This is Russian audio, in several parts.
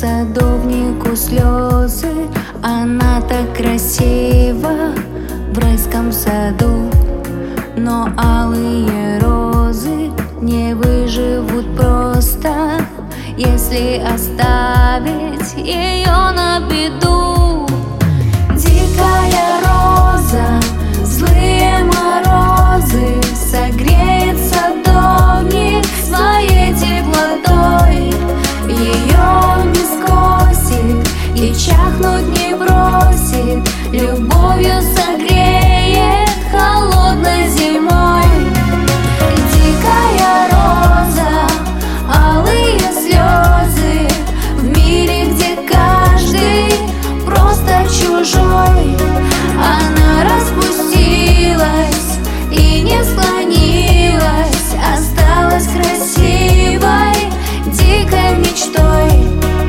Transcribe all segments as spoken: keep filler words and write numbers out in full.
садовнику слезы, она так красива в райском саду. Но алые розы не выживут просто, если оставить ее на беду. Дикая роза, злые морозы, согреет садовник своей теплотой. Ее не скосит и чахнуть не бросит, любовью согреет холодной зимой. Дикая роза, алые слезы, в мире, где каждый просто чужой. Она распустилась и не склонилась, осталась красивой, дикой мечтой.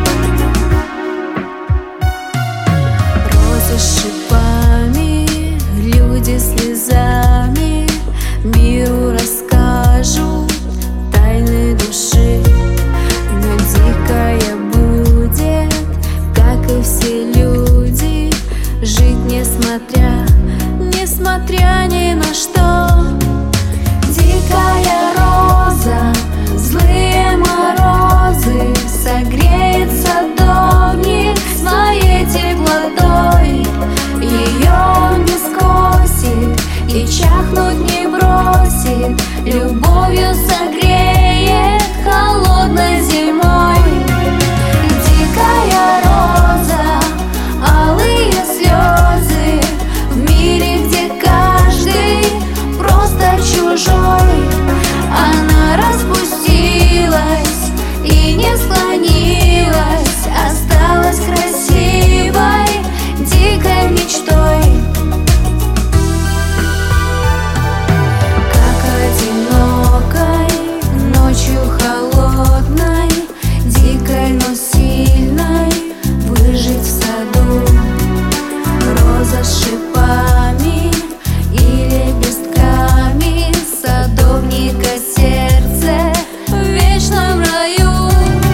Розы с шипами, люди слезами миру расскажут тайны души. Но дикая будет, как и все люди, жить несмотря, несмотря ни на что. Дикая роза, злые морозы, согреет садовник своей теплотой. Ее не скосит и чахнуть не бросит, любовью согреет холодной зимой. Дикая роза, алые слезы, в мире, где каждый просто чужой. Она распустилась и не склонилась, осталась красивой, дикой мечтой. Как одинокой, ночью холодной, дикой, но сильной, выжить в саду. Роза с шипами и лепестками, садовника сердце в вечном раю.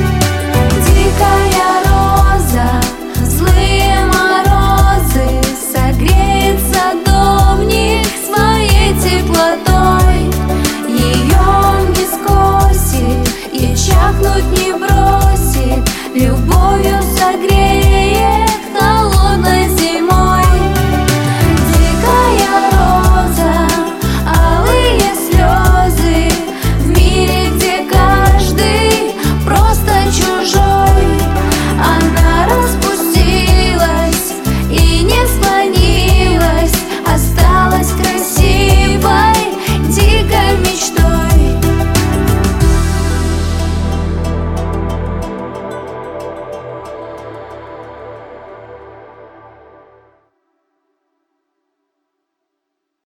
Дикая роза, злые морозы, согреет садовник своей теплотой. Ее не скосит и чахнуть не бросит, любовью согреет